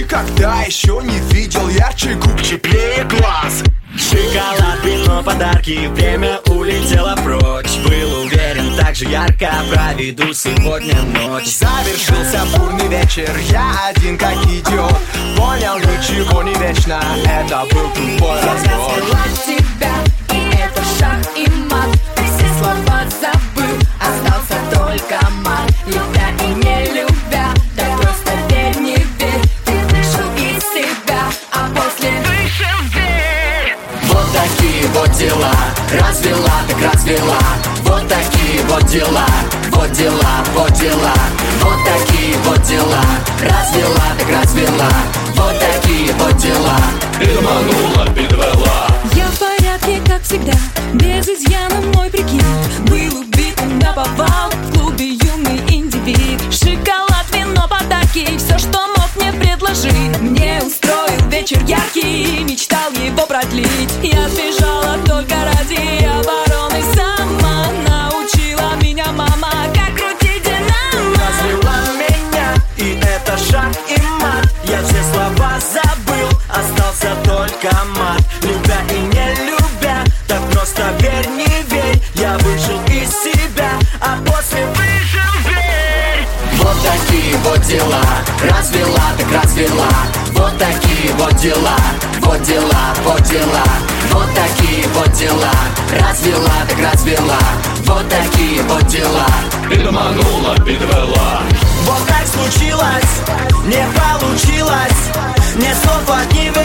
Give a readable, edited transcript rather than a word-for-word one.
Никогда еще не видел ярче губ, теплее глаз. Шоколад, вино, подарки, время улетело прочь. Был уверен, так же ярко проведу сегодня ночь. Завершился бурный вечер, я один как идиот. Понял, ничего не вечно, это был тупой разговор. Я развела тебя, и это шах и мат. Ты все слова забыл, остался только мат. Любя и не любя, да просто верь, не верь. Ты вышел из себя, а после вышел в дверь. Вот такие вот дела, развела так развела. Вот такие вот дела, вот дела, вот дела. Вот такие вот дела, развела так развела. Вот такие вот дела, Переманула, подвела. Я в порядке, как всегда, без изъяна мой прикид. Был убит наповал в клубе юный индивид. Шоколад, вино, подарки, все, что мог мне предложить. Мне устроил вечер яркий, мечтал его продлить. Я сбежала только ради обороны сама. Научила меня мама, как крутить динамо. развела меня, и это шаг и мат. Я все слова забыл, остался только мат. Любя и не любя, так просто верь, не верь. Я вышел из себя, а после вышел в дверь. Вот такие вот дела, развела так развела. Вот такие вот дела, вот дела, вот дела. Вот такие вот дела, развела так развела. Вот такие вот дела, Переманула, подвела. вот так случилось, не получилось. Мне слов от него